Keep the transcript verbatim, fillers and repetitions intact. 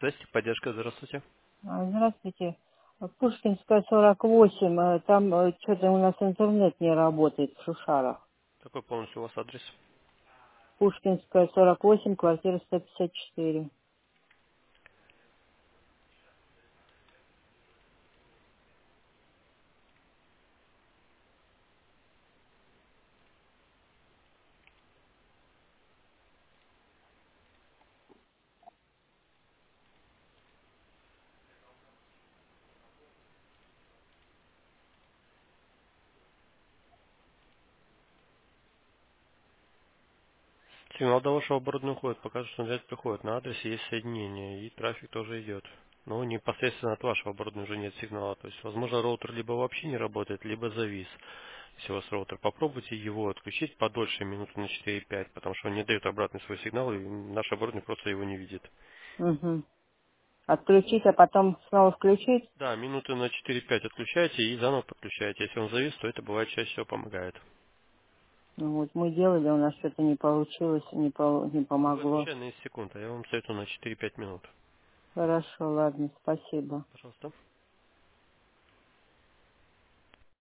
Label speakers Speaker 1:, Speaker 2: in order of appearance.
Speaker 1: Связь, поддержка, здравствуйте.
Speaker 2: А, Здравствуйте. Пушкинская, сорок восемь. э, Там что-то у нас интернет не работает в Шушарах.
Speaker 1: Какой полностью у вас адрес?
Speaker 2: Пушкинская, сорок восемь, квартира сто пятьдесят четыре.
Speaker 1: Сигнал до вашего оборудования уходит, покажет, что связь приходит. На адресе есть соединение, и трафик тоже идет. Но непосредственно от вашего оборудования уже нет сигнала. То есть, возможно, роутер либо вообще не работает, либо завис. Если у вас роутер, попробуйте его отключить подольше, минуты на четыре-пять, потому что он не дает обратный свой сигнал, и наше оборудование просто его не видит.
Speaker 2: Угу. Отключить, а потом снова включить?
Speaker 1: Да, минуты на четыре-пять отключайте и заново подключайте. Если он завис, то это бывает чаще всего помогает.
Speaker 2: Ну, вот мы делали, у нас что-то не получилось, не, по- не
Speaker 1: Бывает
Speaker 2: помогло.
Speaker 1: случайно из секунд, а я вам советую на четыре-пять минут.
Speaker 2: Хорошо, ладно, спасибо.
Speaker 1: Пожалуйста.